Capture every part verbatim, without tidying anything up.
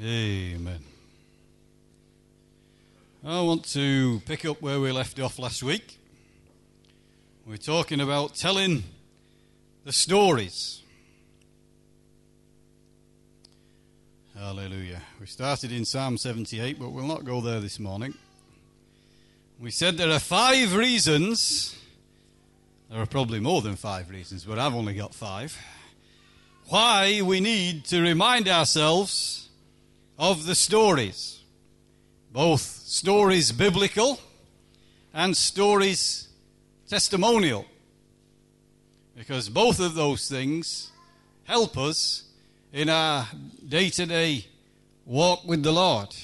Amen. I want to pick up where we left off last week. We're talking about telling the stories. Hallelujah. We started in Psalm seventy-eight, but we'll not go there this morning. We said there are five reasons. There are probably more than five reasons, but I've only got five. Why we need to remind ourselves of the stories. Both stories biblical and stories testimonial. Because both of those things help us in our day-to-day walk with the Lord.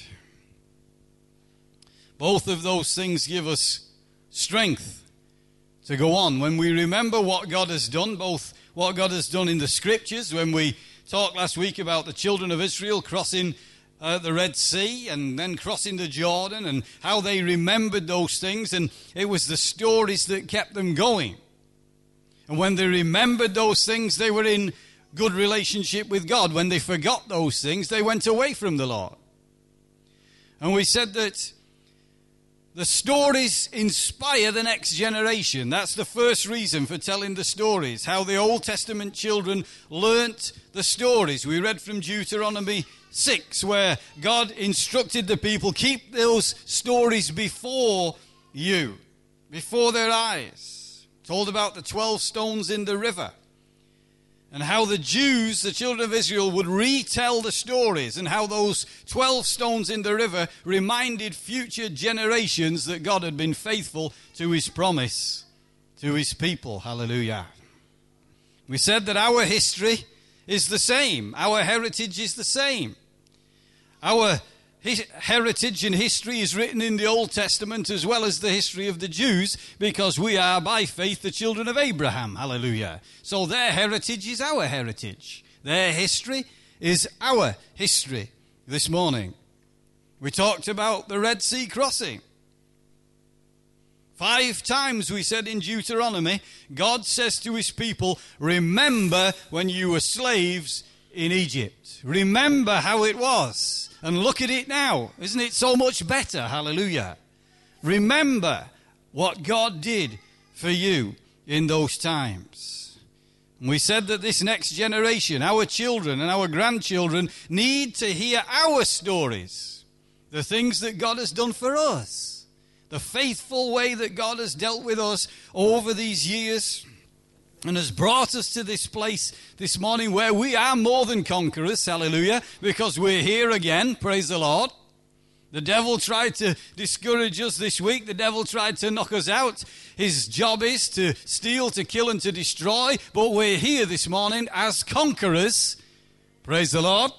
Both of those things give us strength to go on. When we remember what God has done, both what God has done in the Scriptures, when we talked last week about the children of Israel crossing uh, the Red Sea and then crossing the Jordan and how they remembered those things, and it was the stories that kept them going. And when they remembered those things, they were in good relationship with God. When they forgot those things, they went away from the Lord. And we said that the stories inspire the next generation. That's the first reason for telling the stories. How the Old Testament children learnt the stories. We read from Deuteronomy six, where God instructed the people, keep those stories before you, before their eyes. Told about the twelve stones in the river. And how the Jews, the children of Israel, would retell the stories, and how those twelve stones in the river reminded future generations that God had been faithful to his promise to his people. Hallelujah. We said that our history is the same. Our heritage is the same. Our His heritage and history is written in the Old Testament as well as the history of the Jews, because we are by faith the children of Abraham. Hallelujah. So their heritage is our heritage. Their history is our history this morning. We talked about the Red Sea crossing. Five times we said in Deuteronomy, God says to his people, remember when you were slaves in Egypt. Remember how it was. And look at it now. Isn't it so much better? Hallelujah. Remember what God did for you in those times. And we said that this next generation, our children and our grandchildren, need to hear our stories. The things that God has done for us. The faithful way that God has dealt with us over these years. And has brought us to this place this morning where we are more than conquerors, hallelujah, because we're here again, praise the Lord. The devil tried to discourage us this week. The devil tried to knock us out. His job is to steal, to kill, and to destroy. But we're here this morning as conquerors, praise the Lord.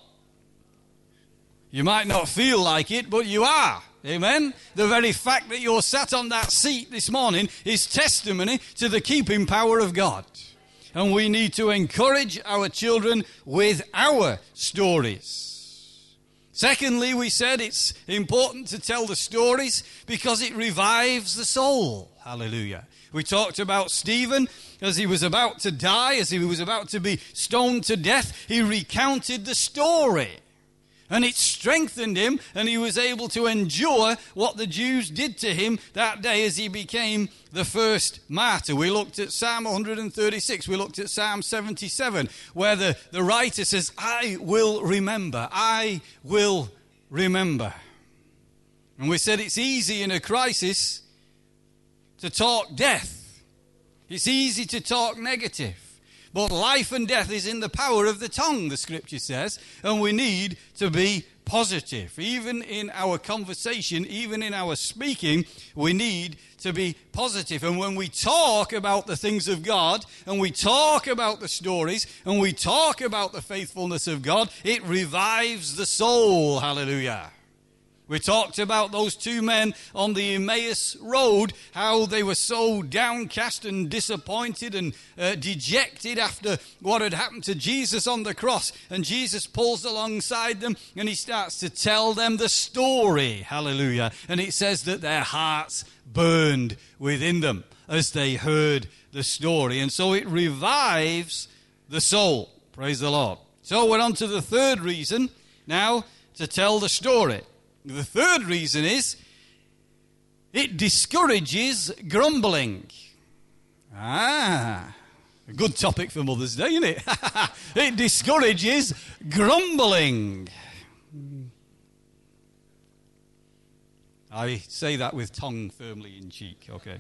You might not feel like it, but you are. Amen. The very fact that you're sat on that seat this morning is testimony to the keeping power of God. And we need to encourage our children with our stories. Secondly, we said it's important to tell the stories because it revives the soul. Hallelujah. We talked about Stephen as he was about to die, as he was about to be stoned to death. He recounted the story. And it strengthened him, and he was able to endure what the Jews did to him that day as he became the first martyr. We looked at Psalm one thirty-six, we looked at Psalm seventy-seven, where the, the writer says, I will remember, I will remember. And we said it's easy in a crisis to talk death. It's easy to talk negative. But life and death is in the power of the tongue, the Scripture says, and we need to be positive. Even in our conversation, even in our speaking, we need to be positive. And when we talk about the things of God, and we talk about the stories, and we talk about the faithfulness of God, it revives the soul. Hallelujah. We talked about those two men on the Emmaus road, how they were so downcast and disappointed and uh, dejected after what had happened to Jesus on the cross. And Jesus pulls alongside them and he starts to tell them the story. Hallelujah. And it says that their hearts burned within them as they heard the story. And so it revives the soul. Praise the Lord. So we're on to the third reason now. to tell the story. The third reason is it discourages grumbling. Ah, a good topic for Mother's Day, isn't it? It discourages grumbling. I say that with tongue firmly in cheek, okay.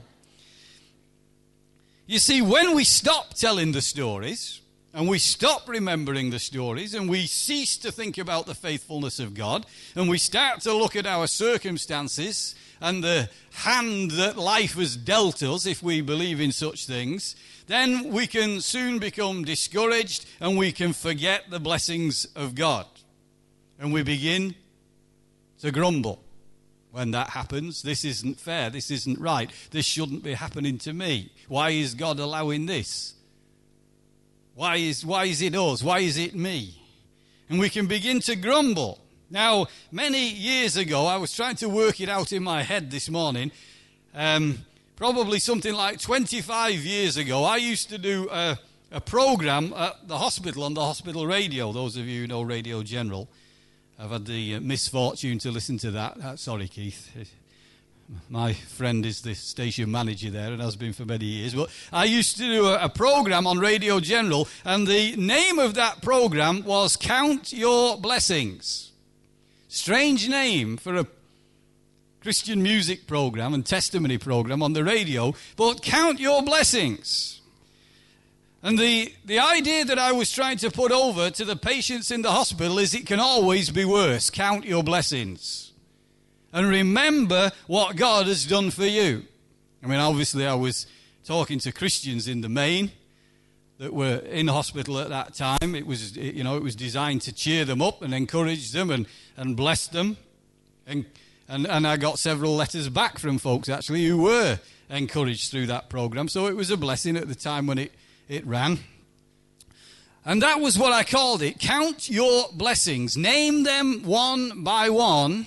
You see, when we stop telling the stories, and we stop remembering the stories, and we cease to think about the faithfulness of God, and we start to look at our circumstances and the hand that life has dealt us, if we believe in such things, then we can soon become discouraged and we can forget the blessings of God. And we begin to grumble. When that happens, this isn't fair, this isn't right, this shouldn't be happening to me. Why is God allowing this? Why is, why is it us? Why is it me? And we can begin to grumble. Now, many years ago, I was trying to work it out in my head this morning. Um, probably something like twenty-five years ago, I used to do a, a program at the hospital on the hospital radio. Those of you who know Radio General. I've had the uh, misfortune to listen to that. Uh, sorry, Keith. My friend is the station manager there and has been for many years. But I used to do a, a program on Radio General, and the name of that program was Count Your Blessings. Strange name for a Christian music program and testimony program on the radio, but Count Your Blessings. And the, the idea that I was trying to put over to the patients in the hospital is it can always be worse. Count your blessings. And remember what God has done for you. I mean, obviously I was talking to Christians in the main that were in hospital at that time. It was, you know, it was designed to cheer them up and encourage them and, and bless them. And, and, and I got several letters back from folks, actually, who were encouraged through that program. So it was a blessing at the time when it It ran. And that was what I called it. Count your blessings. Name them one by one.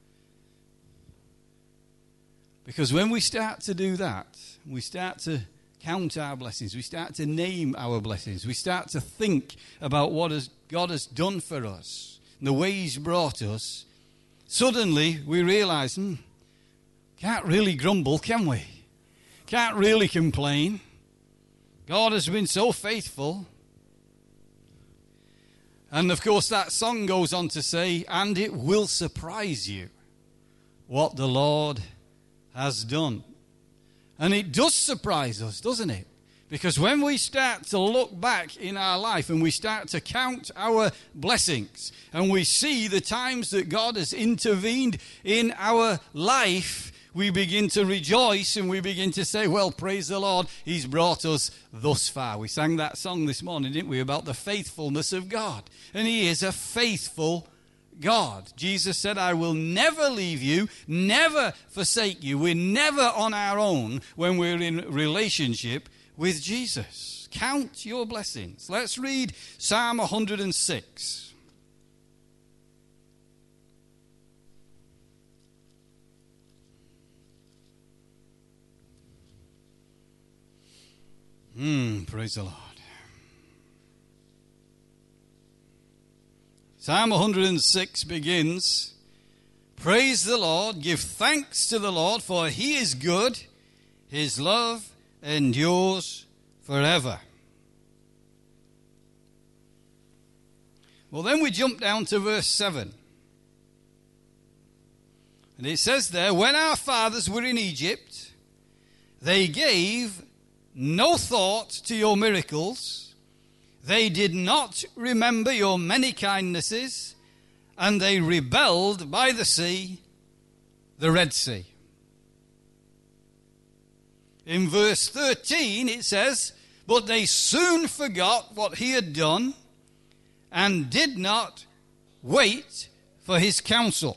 Because when we start to do that, we start to count our blessings. We start to name our blessings. We start to think about what has, God has done for us, and the way He's brought us. Suddenly we realize, hmm, can't really grumble, can we? Can't really complain. God has been so faithful. And of course that song goes on to say, and it will surprise you what the Lord has done. And it does surprise us, doesn't it? Because when we start to look back in our life and we start to count our blessings and we see the times that God has intervened in our life, we begin to rejoice and we begin to say, well, praise the Lord, He's brought us thus far. We sang that song this morning, didn't we, about the faithfulness of God. And He is a faithful God. Jesus said, I will never leave you, never forsake you. We're never on our own when we're in relationship with Jesus. Count your blessings. Let's read Psalm one hundred six. Hmm, praise the Lord. Psalm one hundred six begins, praise the Lord, give thanks to the Lord, for He is good, His love endures forever. Well, then we jump down to verse seven. And it says there, when our fathers were in Egypt, they gave no thought to your miracles. They did not remember your many kindnesses, and they rebelled by the sea, the Red Sea. In verse thirteen it says, but they soon forgot what He had done and did not wait for His counsel.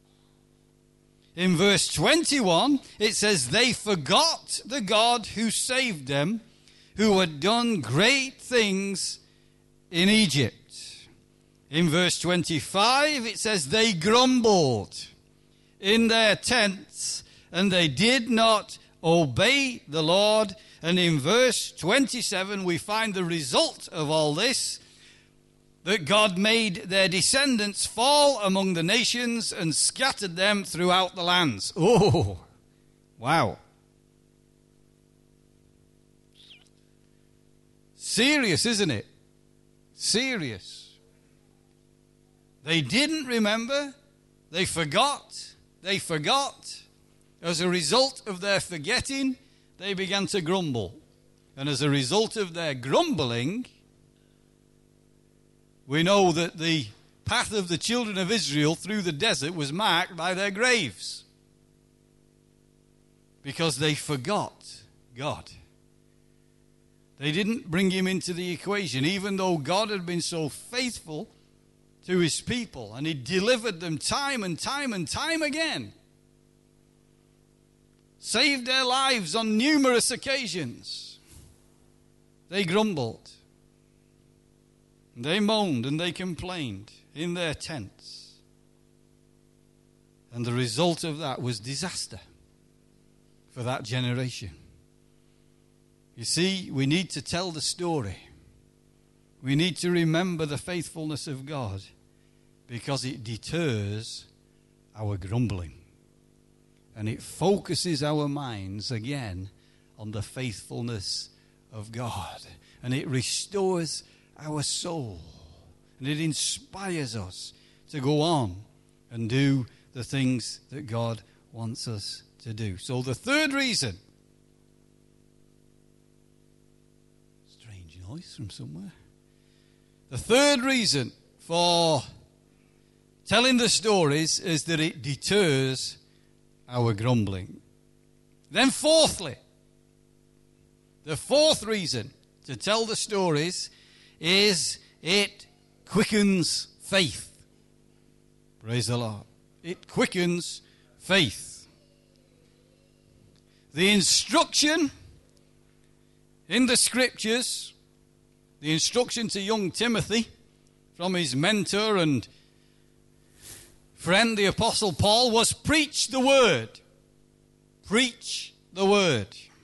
In verse twenty-one, it says, they forgot the God who saved them, who had done great things in Egypt. In verse twenty-five, it says, they grumbled in their tents, and they did not obey the Lord. And in verse twenty-seven, we find the result of all this. that God made their descendants fall among the nations and scattered them throughout the lands. Oh, wow. Serious, isn't it? Serious. They didn't remember. They forgot. They forgot. As a result of their forgetting, they began to grumble. And as a result of their grumbling, we know that the path of the children of Israel through the desert was marked by their graves. Because they forgot God. They didn't bring him into the equation, even though God had been so faithful to his people, and he delivered them time and time and time again. Saved their lives on numerous occasions. They grumbled. They moaned and they complained in their tents. And the result of that was disaster for that generation. You see, we need to tell the story. We need to remember the faithfulness of God because it deters our grumbling. And it focuses our minds again on the faithfulness of God. And it restores our soul. And it inspires us to go on and do the things that God wants us to do. So the third reason. Strange noise from somewhere. The third reason for telling the stories is that it deters our grumbling. Then fourthly, the fourth reason to tell the stories is it quickens faith. Praise the Lord. It quickens faith. The instruction in the scriptures, the instruction to young Timothy from his mentor and friend, the Apostle Paul, was preach the word. Preach the word.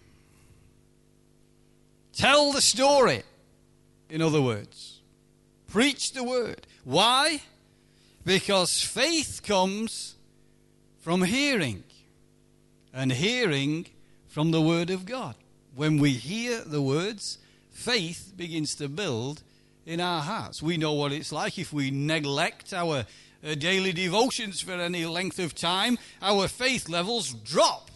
Tell the story, in other words. Preach the word. Why? Because faith comes from hearing, and hearing from the word of God. When we hear the words, faith begins to build in our hearts. We know what it's like if we neglect our uh, daily devotions for any length of time, our faith levels drop.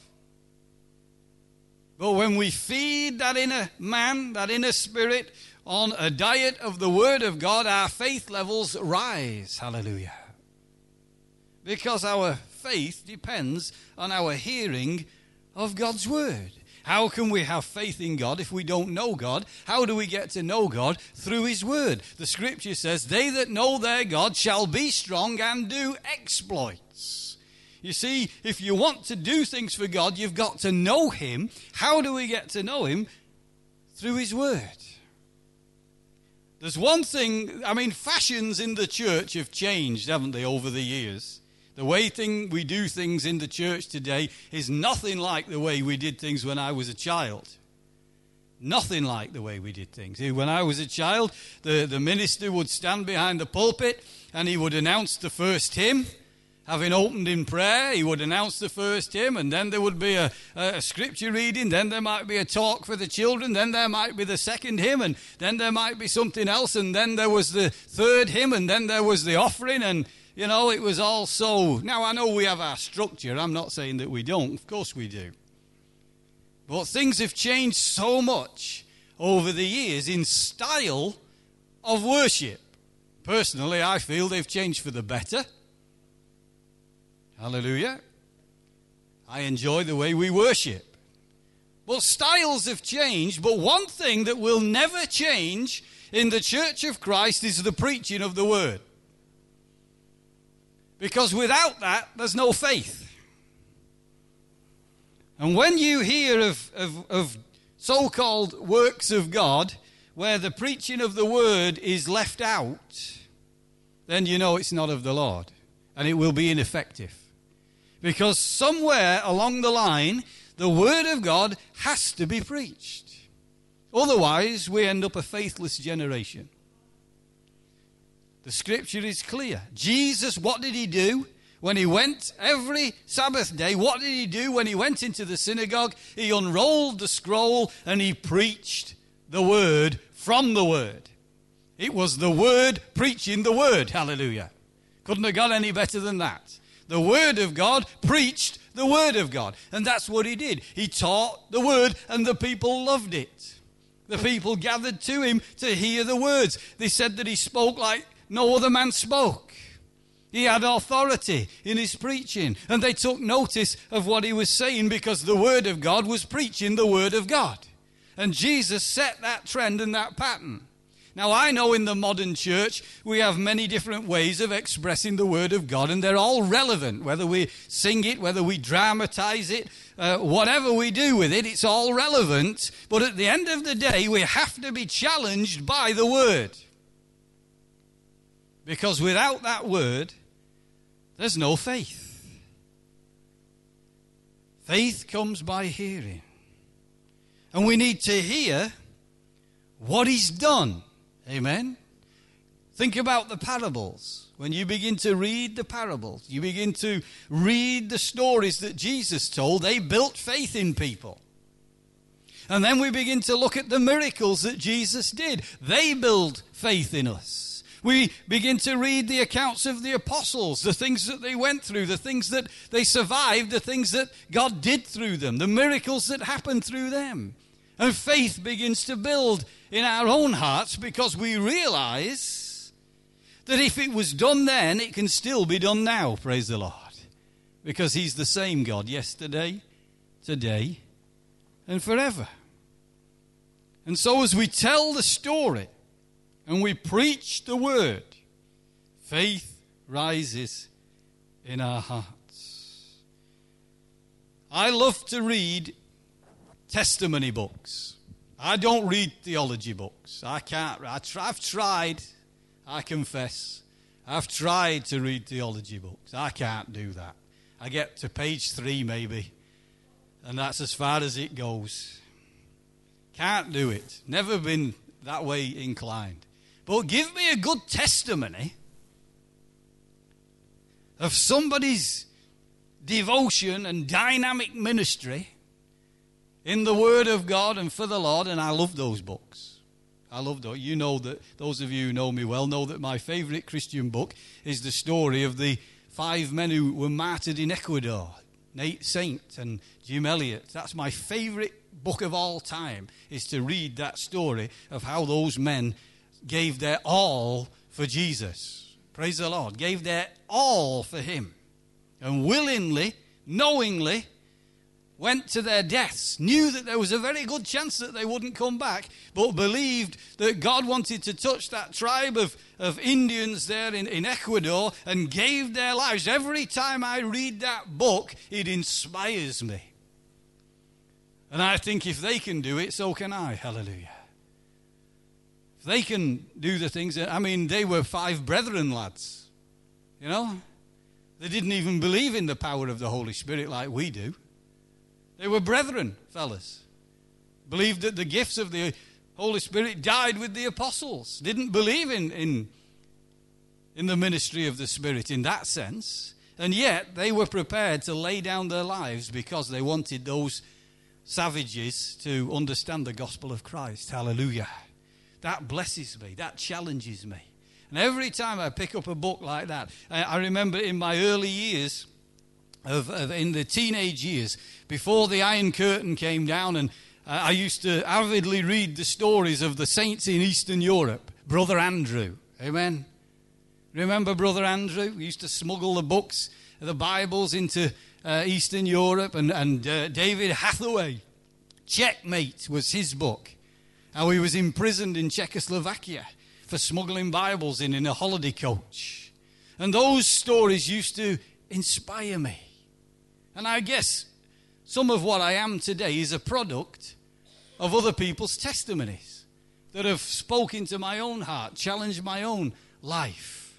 But when we feed that inner man, that inner spirit, on a diet of the Word of God, our faith levels rise. Hallelujah. Because our faith depends on our hearing of God's Word. How can we have faith in God if we don't know God? How do we get to know God? Through His Word. The Scripture says, they that know their God shall be strong and do exploits. You see, if you want to do things for God, you've got to know Him. How do we get to know Him? Through His Word. There's one thing, I mean, fashions in the church have changed, haven't they, over the years? The way thing we do things in the church today is nothing like the way we did things when I was a child. Nothing like the way we did things. When I was a child, the, the minister would stand behind the pulpit and he would announce the first hymn. Having opened in prayer, he would announce the first hymn, and then there would be a, a scripture reading, then there might be a talk for the children, then there might be the second hymn, and then there might be something else, and then there was the third hymn, and then there was the offering, and, you know, it was all so... Now, I know we have our structure. I'm not saying that we don't. Of course we do. But things have changed so much over the years in style of worship. Personally, I feel they've changed for the better. Hallelujah. I enjoy the way we worship. Well, styles have changed, but one thing that will never change in the Church of Christ is the preaching of the Word. Because without that, there's no faith. And when you hear of, of, of so-called works of God, where the preaching of the Word is left out, then you know it's not of the Lord, and it will be ineffective. Because somewhere along the line, the Word of God has to be preached. Otherwise, we end up a faithless generation. The scripture is clear. Jesus, what did he do? When he went every Sabbath day, what did he do when he went into the synagogue? He unrolled the scroll and he preached the word from the word. It was the word preaching the word. Hallelujah. Couldn't have got any better than that. The word of God preached the word of God. And that's what he did. He taught the word and the people loved it. The people gathered to him to hear the words. They said that he spoke like no other man spoke. He had authority in his preaching, and they took notice of what he was saying because the word of God was preaching the word of God. And Jesus set that trend and that pattern. Now, I know in the modern church we have many different ways of expressing the word of God, and they're all relevant. Whether we sing it, whether we dramatize it, uh, whatever we do with it, it's all relevant. But at the end of the day, we have to be challenged by the word. Because without that word, there's no faith. Faith comes by hearing. And we need to hear what he's done. Amen? Think about the parables. When you begin to read the parables, you begin to read the stories that Jesus told, they built faith in people. And then we begin to look at the miracles that Jesus did. They build faith in us. We begin to read the accounts of the apostles, the things that they went through, the things that they survived, the things that God did through them, the miracles that happened through them. And faith begins to build in our own hearts because we realize that if it was done then, it can still be done now, praise the Lord. Because he's the same God yesterday, today, and forever. And so as we tell the story, and we preach the word, faith rises in our hearts. I love to read testimony books. I don't read theology books. I can't. I try, I've tried, I confess. I've tried to read theology books. I can't do that. I get to page three maybe, and that's as far as it goes. Can't do it. Never been that way inclined. But give me a good testimony of somebody's devotion and dynamic ministry in the Word of God and for the Lord, and I love those books. I love those. You know that, those of you who know me well know that my favorite Christian book is the story of the five men who were martyred in Ecuador, Nate Saint and Jim Elliot. That's my favorite book of all time, is to read that story of how those men gave their all for Jesus. Praise the Lord. Gave their all for him. And willingly, knowingly, went to their deaths. Knew that there was a very good chance that they wouldn't come back, but believed that God wanted to touch that tribe of, of Indians there in, in Ecuador and gave their lives. Every time I read that book, it inspires me. And I think if they can do it, so can I. Hallelujah. If they can do the things, I mean, they were five brethren lads, you know. They didn't even believe in the power of the Holy Spirit like we do. They were brethren, fellas. Believed that the gifts of the Holy Spirit died with the apostles. Didn't believe in, in, in the ministry of the Spirit in that sense. And yet, they were prepared to lay down their lives because they wanted those savages to understand the gospel of Christ. Hallelujah. That blesses me. That challenges me. And every time I pick up a book like that, I, I remember in my early years, of, of in the teenage years, before the Iron Curtain came down, and uh, I used to avidly read the stories of the saints in Eastern Europe. Brother Andrew. Amen. Remember Brother Andrew? We used to smuggle the books, the Bibles into uh, Eastern Europe, and, and uh, David Hathaway. Checkmate was his book. How he was imprisoned in Czechoslovakia for smuggling Bibles in in a holiday coach. And those stories used to inspire me. And I guess some of what I am today is a product of other people's testimonies that have spoken to my own heart, challenged my own life.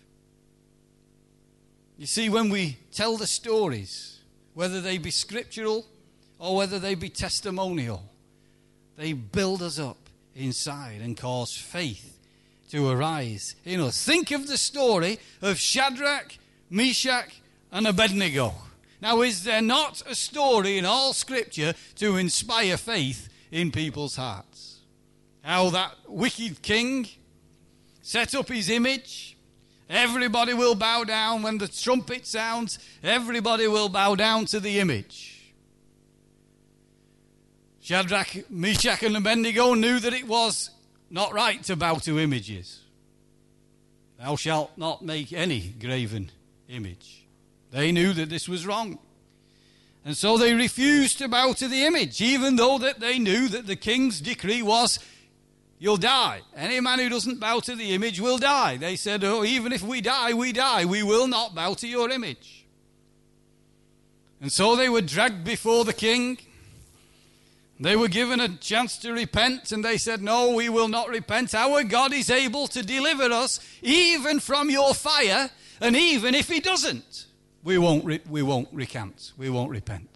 You see, when we tell the stories, whether they be scriptural or whether they be testimonial, they build us up inside and cause faith to arise in us. Think of the story of Shadrach, Meshach, and Abednego. Now, is there not a story in all Scripture to inspire faith in people's hearts? How that wicked king set up his image. Everybody will bow down when the trumpet sounds. Everybody will bow down to the image. Shadrach, Meshach, and Abednego knew that it was not right to bow to images. Thou shalt not make any graven image. They knew that this was wrong. And so they refused to bow to the image, even though that they knew that the king's decree was, you'll die. Any man who doesn't bow to the image will die. They said, oh, even if we die, we die. We will not bow to your image. And so they were dragged before the king. They were given a chance to repent, and they said, no, we will not repent. Our God is able to deliver us even from your fire, and even if he doesn't, we won't, re- we won't recant. We won't repent.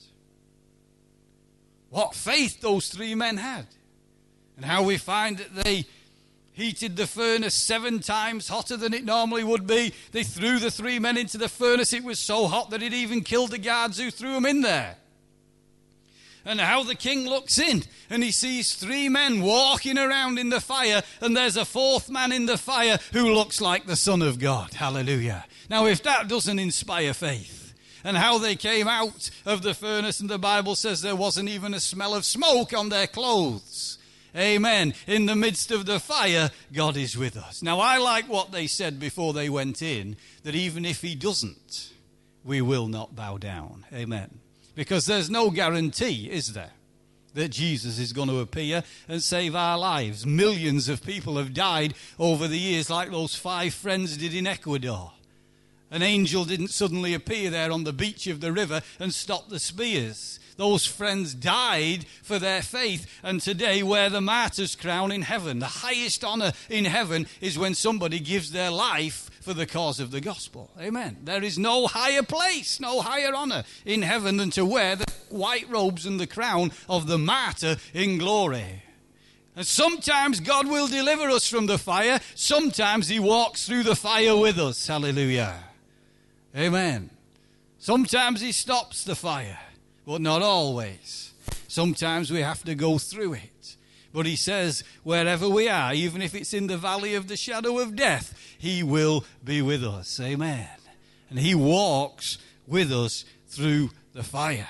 What faith those three men had. And how we find that they heated the furnace seven times hotter than it normally would be. They threw the three men into the furnace. It was so hot that it even killed the guards who threw them in there. And how the king looks in and he sees three men walking around in the fire, and there's a fourth man in the fire who looks like the Son of God. Hallelujah. Now, if that doesn't inspire faith, and how they came out of the furnace, and the Bible says there wasn't even a smell of smoke on their clothes. Amen. In the midst of the fire, God is with us. Now, I like what they said before they went in, that even if he doesn't, we will not bow down. Amen. Because there's no guarantee, is there, that Jesus is going to appear and save our lives. Millions of people have died over the years, like those five friends did in Ecuador. An angel didn't suddenly appear there on the beach of the river and stop the spears. Those friends died for their faith, and today wear the martyr's crown in heaven. The highest honor in heaven is when somebody gives their life for the cause of the gospel. Amen. There is no higher place, no higher honor in heaven than to wear the white robes and the crown of the martyr in glory. And sometimes God will deliver us from the fire. Sometimes he walks through the fire with us. Hallelujah. Amen. Sometimes he stops the fire, but not always. Sometimes we have to go through it. But he says, wherever we are, even if it's in the valley of the shadow of death, he will be with us. Amen. And he walks with us through the fire.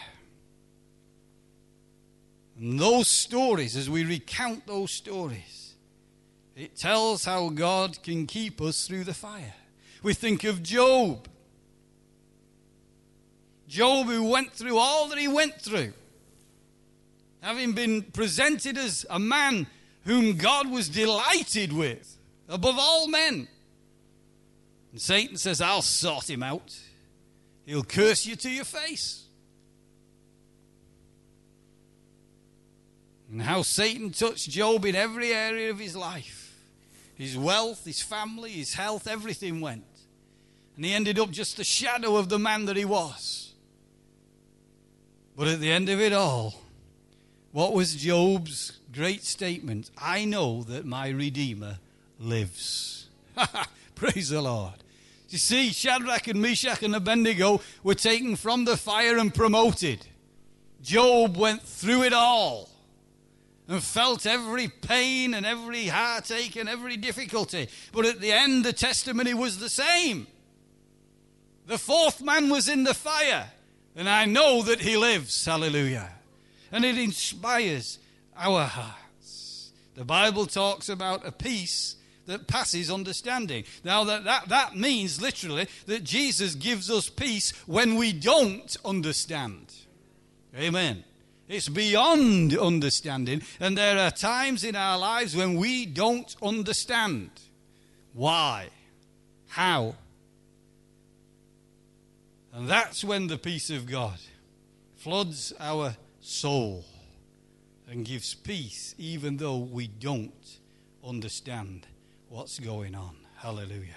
And those stories, as we recount those stories, it tells how God can keep us through the fire. We think of Job. Job, who went through all that he went through, having been presented as a man whom God was delighted with, above all men. And Satan says, I'll sort him out. He'll curse you to your face. And how Satan touched Job in every area of his life. His wealth, his family, his health, everything went. And he ended up just a shadow of the man that he was. But at the end of it all, what was Job's great statement? I know that my Redeemer lives. Praise the Lord. You see, Shadrach and Meshach and Abednego were taken from the fire and promoted. Job went through it all and felt every pain and every heartache and every difficulty. But at the end, the testimony was the same. The fourth man was in the fire, and I know that he lives. Hallelujah. And it inspires our hearts. The Bible talks about a peace that passes understanding. Now, that, that, that means literally that Jesus gives us peace when we don't understand. Amen. It's beyond understanding. And there are times in our lives when we don't understand. Why? How? And that's when the peace of God floods our soul and gives peace even though we don't understand what's going on. Hallelujah.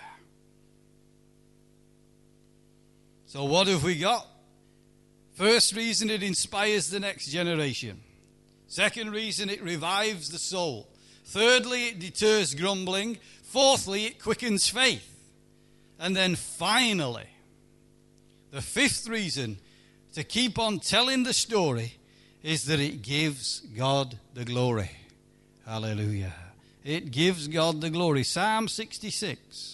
So what have we got? First reason, it inspires the next generation. Second reason, it revives the soul. Thirdly, it deters grumbling. Fourthly, it quickens faith. And then finally, the fifth reason to keep on telling the story is that it gives God the glory. Hallelujah. It gives God the glory. Psalm sixty-six.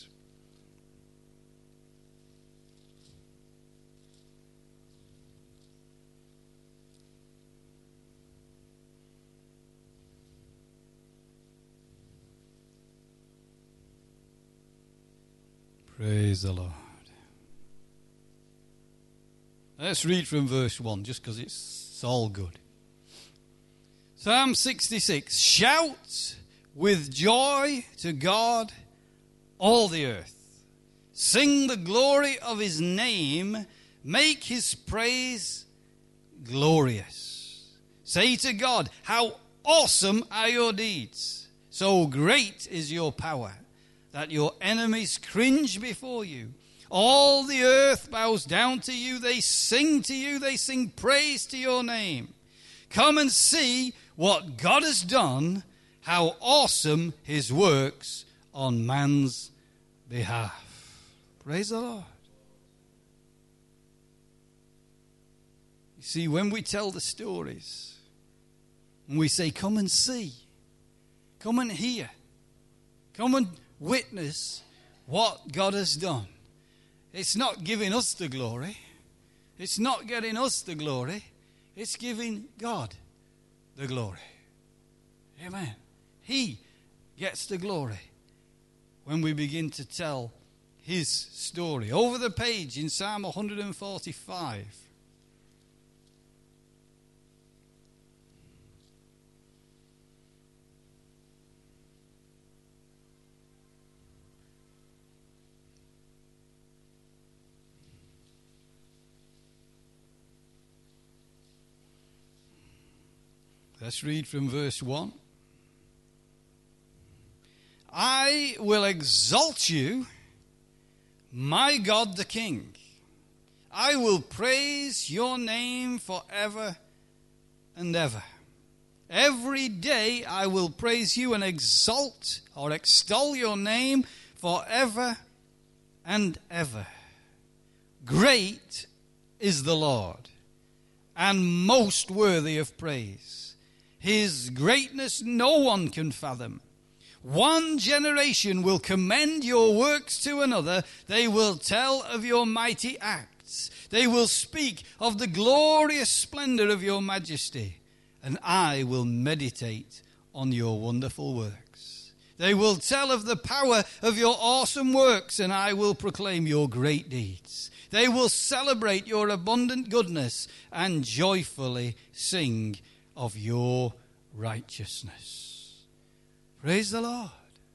Praise the Lord. Let's read from verse one, just because it's all good. Psalm sixty-six. Shout with joy to God, all the earth. Sing the glory of his name. Make his praise glorious. Say to God, how awesome are your deeds. So great is your power that your enemies cringe before you. All the earth bows down to you. They sing to you. They sing praise to your name. Come and see what God has done, how awesome his works on man's behalf. Praise the Lord. You see, when we tell the stories, and we say, come and see, come and hear, come and witness what God has done. It's not giving us the glory. It's not getting us the glory. It's giving God the glory. Amen. He gets the glory when we begin to tell his story. Over the page in Psalm one forty-five. Let's read from verse one. I will exalt you, my God the King. I will praise your name forever and ever. Every day I will praise you and exalt or extol your name forever and ever. Great is the Lord, and most worthy of praise. His greatness no one can fathom. One generation will commend your works to another. They will tell of your mighty acts. They will speak of the glorious splendor of your majesty. And I will meditate on your wonderful works. They will tell of the power of your awesome works, and I will proclaim your great deeds. They will celebrate your abundant goodness and joyfully sing of your righteousness. Praise the Lord.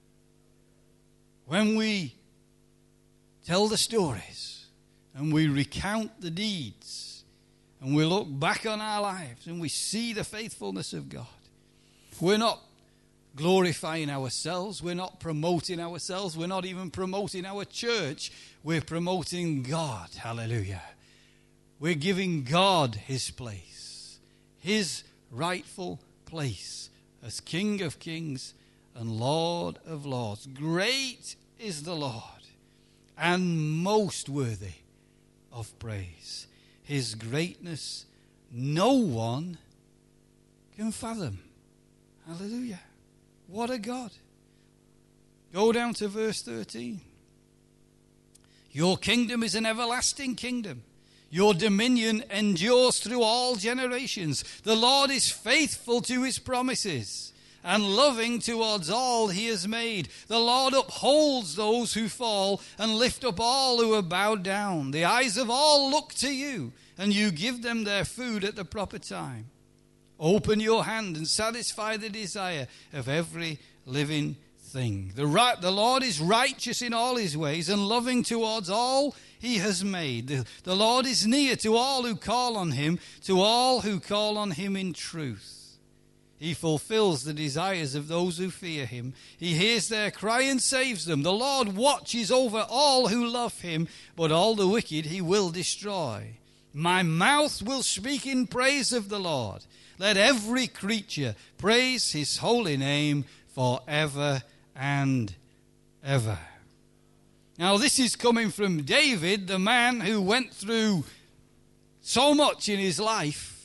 When we tell the stories and we recount the deeds and we look back on our lives and we see the faithfulness of God, we're not glorifying ourselves, we're not promoting ourselves, we're not even promoting our church, we're promoting God. Hallelujah. We're giving God his place, his rightful place as King of Kings and Lord of Lords. Great is the Lord and most worthy of praise. His greatness no one can fathom. Hallelujah. What a God. Go down to verse thirteen. Your kingdom is an everlasting kingdom. Your dominion endures through all generations. The Lord is faithful to his promises and loving towards all he has made. The Lord upholds those who fall and lift up all who are bowed down. The eyes of all look to you, and you give them their food at the proper time. Open your hand and satisfy the desire of every living thing. The, right, the Lord is righteous in all his ways and loving towards all he has made. The, the Lord is near to all who call on him, to all who call on him in truth. He fulfills the desires of those who fear him. He hears their cry and saves them. The Lord watches over all who love him, but all the wicked he will destroy. My mouth will speak in praise of the Lord. Let every creature praise his holy name forever and ever. Now, this is coming from David, the man who went through so much in his life.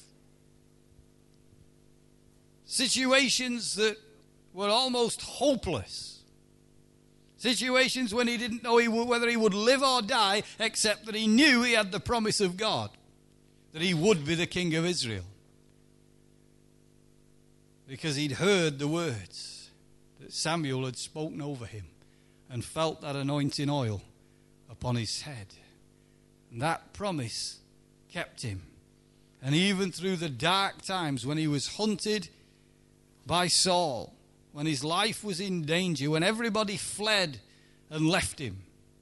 Situations that were almost hopeless. Situations when he didn't know he would, whether he would live or die, except that he knew he had the promise of God, that he would be the king of Israel. Because he'd heard the words that Samuel had spoken over him and felt that anointing oil upon his head. And that promise kept him. And even through the dark times when he was hunted by Saul, when his life was in danger, when everybody fled and left him,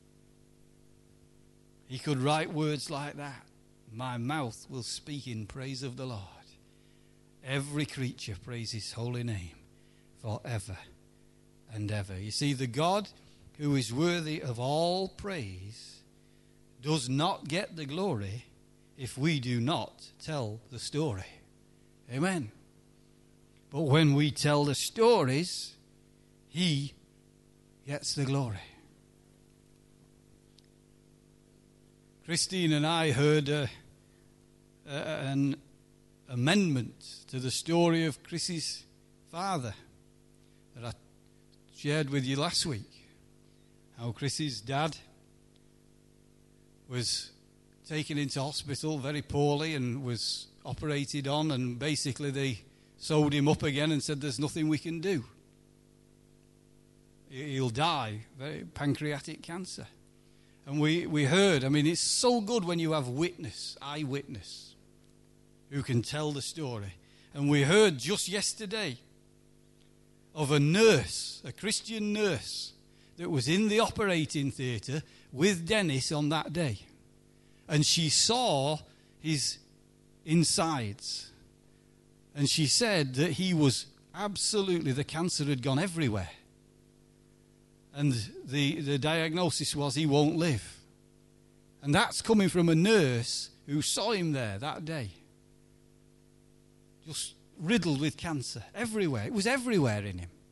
he could write words like that. My mouth will speak in praise of the Lord. Every creature praise his holy name forever and ever. You see, the God who is worthy of all praise does not get the glory if we do not tell the story. Amen. But when we tell the stories, he gets the glory. Christine and I heard uh, uh, an amendment to the story of Chris's father that I shared with you last week. How Chris's dad was taken into hospital very poorly and was operated on, and basically they sewed him up again and said there's nothing we can do. He'll die, very pancreatic cancer. And we, we heard, I mean, it's so good when you have witness, eyewitness, who can tell the story. And we heard just yesterday of a nurse, a Christian nurse, that was in the operating theatre with Dennis on that day. And she saw his insides. And she said that he was absolutely, the cancer had gone everywhere. And the, the diagnosis was he won't live. And that's coming from a nurse who saw him there that day. Just riddled with cancer everywhere. It was everywhere in him.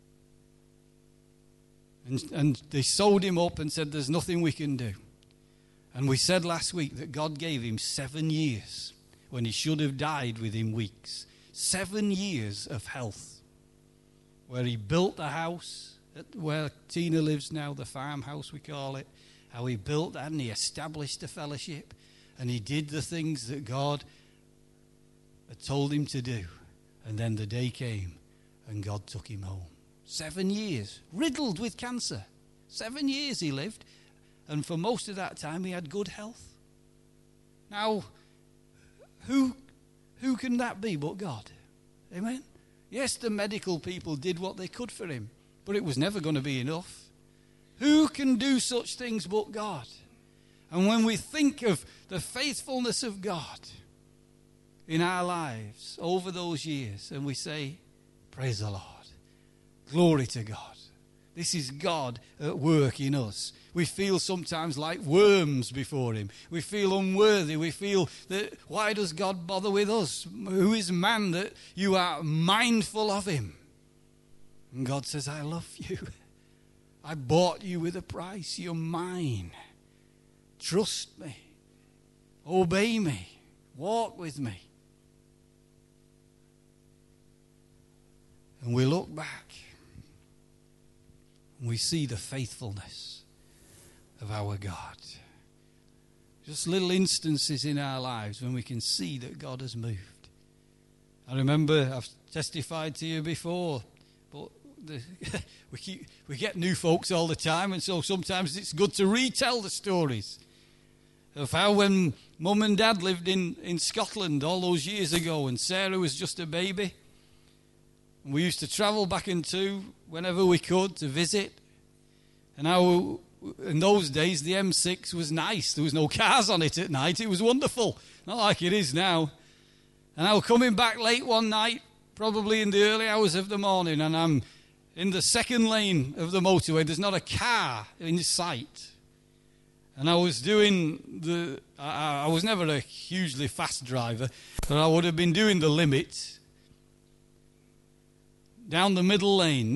And, and they sewed him up and said, there's nothing we can do. And we said last week that God gave him seven years when he should have died within weeks. Seven years of health. Where he built a house, at where Tina lives now, the farmhouse we call it. How he built that and he established a fellowship. And he did the things that God had told him to do. And then the day came and God took him home. Seven years, riddled with cancer. Seven years he lived, and for most of that time he had good health. Now, who, who can that be but God? Amen? Yes, the medical people did what they could for him, but it was never going to be enough. Who can do such things but God? And when we think of the faithfulness of God in our lives over those years, and we say, praise the Lord. Glory to God. This is God at work in us. We feel sometimes like worms before him. We feel unworthy. We feel that, why does God bother with us? Who is man that you are mindful of him? And God says, I love you. I bought you with a price. You're mine. Trust me. Obey me. Walk with me. And we look back. We see the faithfulness of our God. Just little instances in our lives when we can see that God has moved. I remember I've testified to you before, but the, we keep we get new folks all the time, and so sometimes it's good to retell the stories of how when Mum and Dad lived in, in Scotland all those years ago, and Sarah was just a baby. We used to travel back into whenever we could to visit. And how in those days the M six was nice. There was no cars on it at night. It was wonderful. Not like it is now. And I was coming back late one night, probably in the early hours of the morning, and I'm in the second lane of the motorway. There's not a car in sight. And I was doing the... I, I was never a hugely fast driver, but I would have been doing the limit down the middle lane. Not a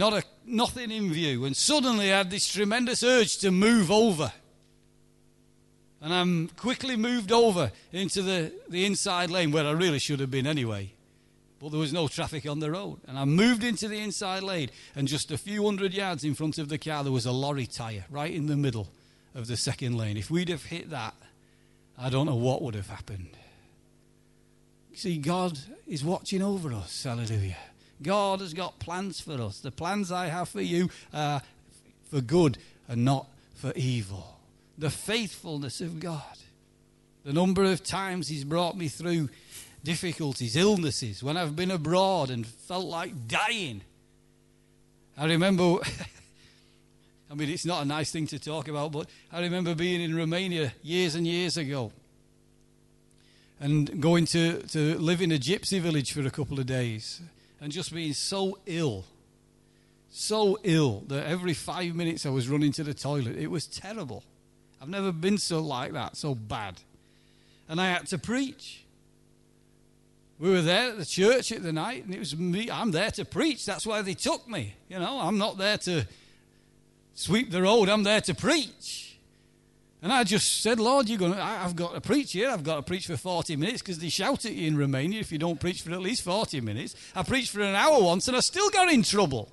nothing in view. And suddenly I had this tremendous urge to move over. And I'm quickly moved over into the, the inside lane where I really should have been anyway. But there was no traffic on the road. And I moved into the inside lane, and just a few hundred yards in front of the car, there was a lorry tyre right in the middle of the second lane. If we'd have hit that, I don't know what would have happened. See, God is watching over us. Hallelujah. God has got plans for us. The plans I have for you are for good and not for evil. The faithfulness of God. The number of times he's brought me through difficulties, illnesses, when I've been abroad and felt like dying. I remember, I mean, it's not a nice thing to talk about, but I remember being in Romania years and years ago and going to, to live in a gypsy village for a couple of days and just being so ill, so ill that every five minutes I was running to the toilet. It was terrible. I've never been so like that, so bad. And I had to preach. We were there at the church at the night, and it was me. I'm there to preach. That's why they took me. You know, I'm not there to sweep the road. I'm there to preach. And I just said, Lord, you're going to, I've got to preach here. I've got to preach for forty minutes because they shout at you in Romania if you don't preach for at least forty minutes. I preached for an hour once, and I still got in trouble.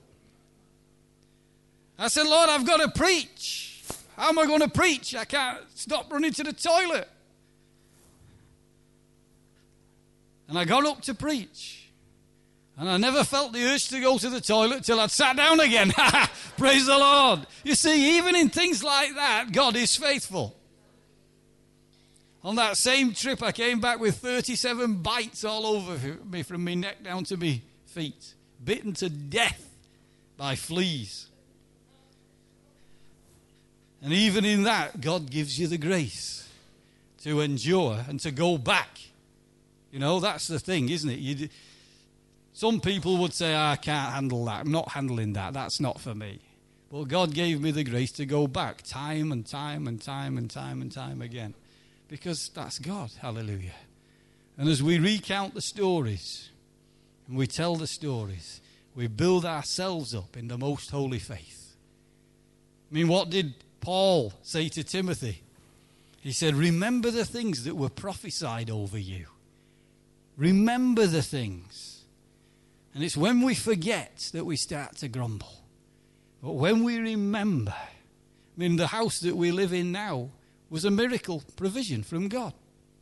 I said, Lord, I've got to preach. How am I going to preach? I can't stop running to the toilet. And I got up to preach. And I never felt the urge to go to the toilet till I'd sat down again. Praise the Lord. You see, even in things like that, God is faithful. On that same trip, I came back with thirty-seven bites all over me from my neck down to my feet. Bitten to death by fleas. And even in that, God gives you the grace to endure and to go back. You know, that's the thing, isn't it? You, some people would say, I can't handle that. I'm not handling that. That's not for me. But God gave me the grace to go back time and time and time and time and time again. Because that's God. Hallelujah. And as we recount the stories and we tell the stories, we build ourselves up in the most holy faith. I mean, what did Paul say to Timothy? He said, remember the things that were prophesied over you. Remember the things. And it's when we forget that we start to grumble. But when we remember, I mean, the house that we live in now was a miracle provision from God.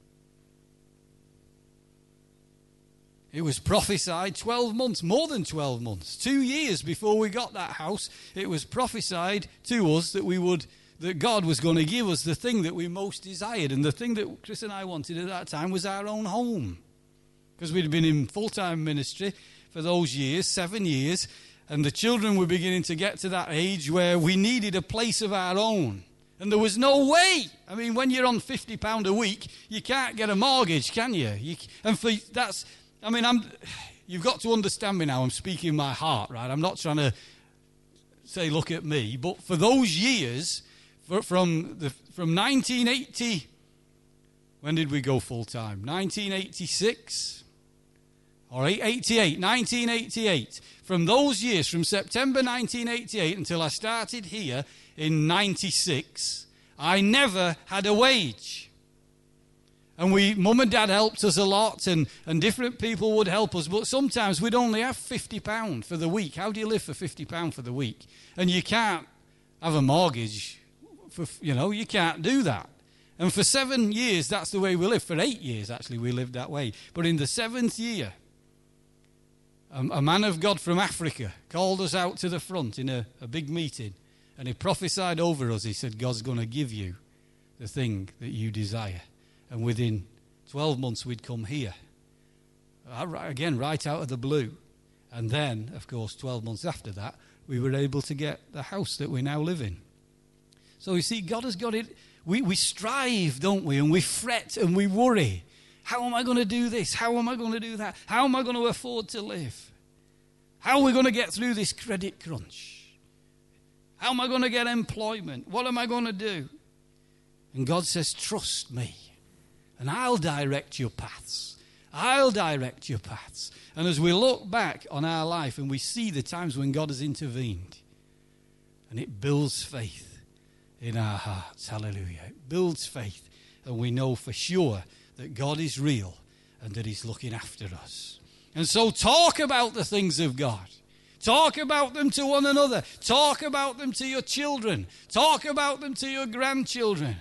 It was prophesied twelve months, more than twelve months, two years before we got that house. It was prophesied to us that we would, that God was going to give us the thing that we most desired. And the thing that Chris and I wanted at that time was our own home. Because we'd been in full-time ministry for those years, seven years, and the children were beginning to get to that age where we needed a place of our own. And there was no way. I mean, when you're on fifty pounds a week, you can't get a mortgage, can you? you and for that's... I mean, I'm, you've got to understand me now. I'm speaking my heart, right? I'm not trying to say, look at me. But for those years, for, from the from nineteen eighty, when did we go full-time? nineteen eighty-six or eighty-eight, nineteen eighty-eight. From those years, from September nineteen eighty-eight until I started here in ninety-six, I never had a wage. And we, Mum and Dad helped us a lot, and, and different people would help us, but sometimes we'd only have fifty pounds for the week. How do you live for fifty pounds for the week? And you can't have a mortgage, for, you know, you can't do that. And for seven years, that's the way we lived. For eight years, actually, we lived that way. But in the seventh year, a, a man of God from Africa called us out to the front in a, a big meeting, and he prophesied over us. He said, God's going to give you the thing that you desire. And within twelve months, we'd come here. Again, right out of the blue. And then, of course, twelve months after that, we were able to get the house that we now live in. So you see, God has got it. We, we strive, don't we? And we fret and we worry. How am I going to do this? How am I going to do that? How am I going to afford to live? How are we going to get through this credit crunch? How am I going to get employment? What am I going to do? And God says, trust me. And I'll direct your paths. I'll direct your paths. And as we look back on our life and we see the times when God has intervened, and it builds faith in our hearts. Hallelujah. It builds faith, and we know for sure that God is real and that he's looking after us. And so talk about the things of God. Talk about them to one another. Talk about them to your children. Talk about them to your grandchildren.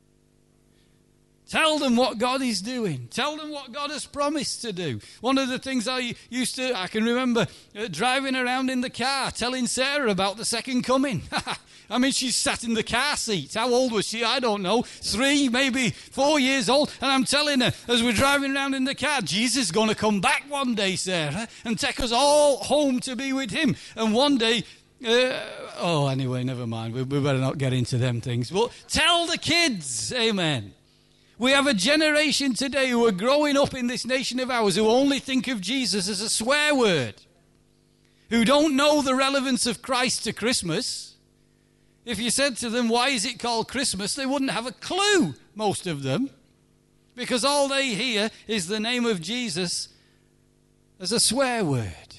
Tell them what God is doing. Tell them what God has promised to do. One of the things I used to, I can remember uh, driving around in the car, telling Sarah about the second coming. I mean, she sat in the car seat. How old was she? I don't know. Three, maybe four years old. And I'm telling her, as we're driving around in the car, Jesus is going to come back one day, Sarah, and take us all home to be with him. And one day, uh, oh, anyway, never mind. We, we better not get into them things. But tell the kids, amen. We have a generation today who are growing up in this nation of ours who only think of Jesus as a swear word, who don't know the relevance of Christ to Christmas. If you said to them, why is it called Christmas, they wouldn't have a clue, most of them, because all they hear is the name of Jesus as a swear word.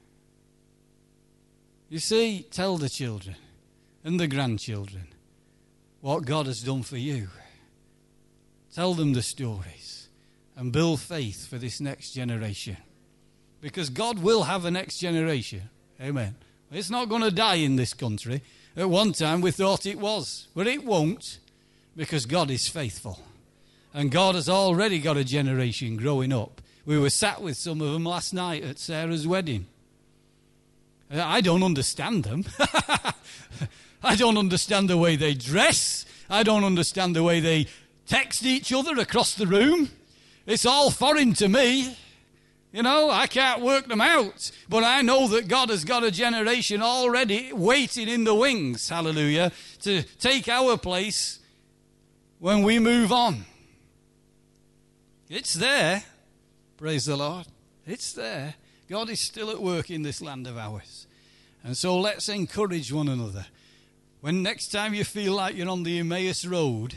You see, tell the children and the grandchildren what God has done for you. Tell them the stories and build faith for this next generation. Because God will have a next generation. Amen. It's not going to die in this country. At one time we thought it was, but it won't, because God is faithful. And God has already got a generation growing up. We were sat with some of them last night at Sarah's wedding. I don't understand them. I don't understand the way they dress. I don't understand the way they text each other across the room. It's all foreign to me. You know, I can't work them out. But I know that God has got a generation already waiting in the wings, hallelujah, to take our place when we move on. It's there. Praise the Lord. It's there. God is still at work in this land of ours. And so let's encourage one another. When next time you feel like you're on the Emmaus Road,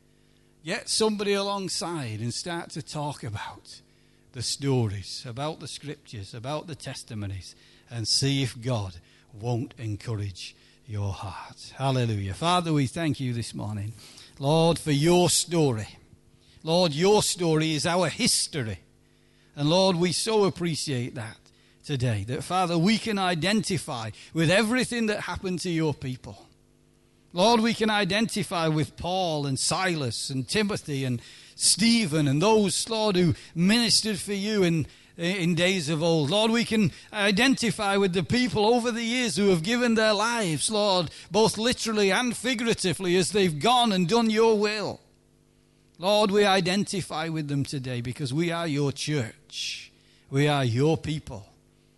get somebody alongside and start to talk about the stories, about the scriptures, about the testimonies, and see if God won't encourage your heart. Hallelujah. Father, we thank you this morning, Lord, for your story. Lord, your story is our history. And Lord, we so appreciate that today, that Father, we can identify with everything that happened to your people. Lord, we can identify with Paul and Silas and Timothy and Stephen and those, Lord, who ministered for you in, in days of old. Lord, we can identify with the people over the years who have given their lives, Lord, both literally and figuratively as they've gone and done your will. Lord, we identify with them today because we are your church. We are your people.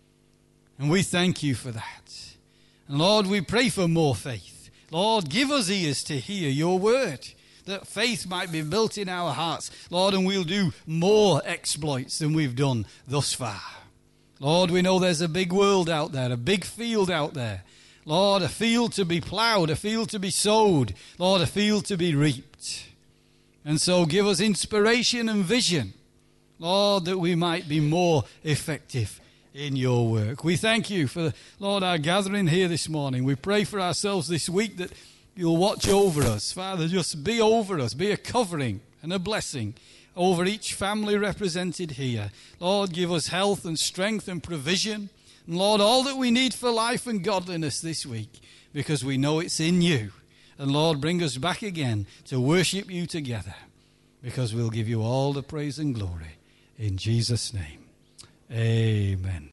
And we thank you for that. And Lord, we pray for more faith. Lord, give us ears to hear your word, that faith might be built in our hearts, Lord, and we'll do more exploits than we've done thus far. Lord, we know there's a big world out there, a big field out there. Lord, a field to be ploughed, a field to be sowed, Lord, a field to be reaped. And so give us inspiration and vision, Lord, that we might be more effective in your work. We thank you for, Lord, our gathering here this morning. We pray for ourselves this week that you'll watch over us. Father, just be over us. Be a covering and a blessing over each family represented here. Lord, give us health and strength and provision. And Lord, all that we need for life and godliness this week, because we know it's in you. And Lord, bring us back again to worship you together, because we'll give you all the praise and glory. In Jesus' name. Amen.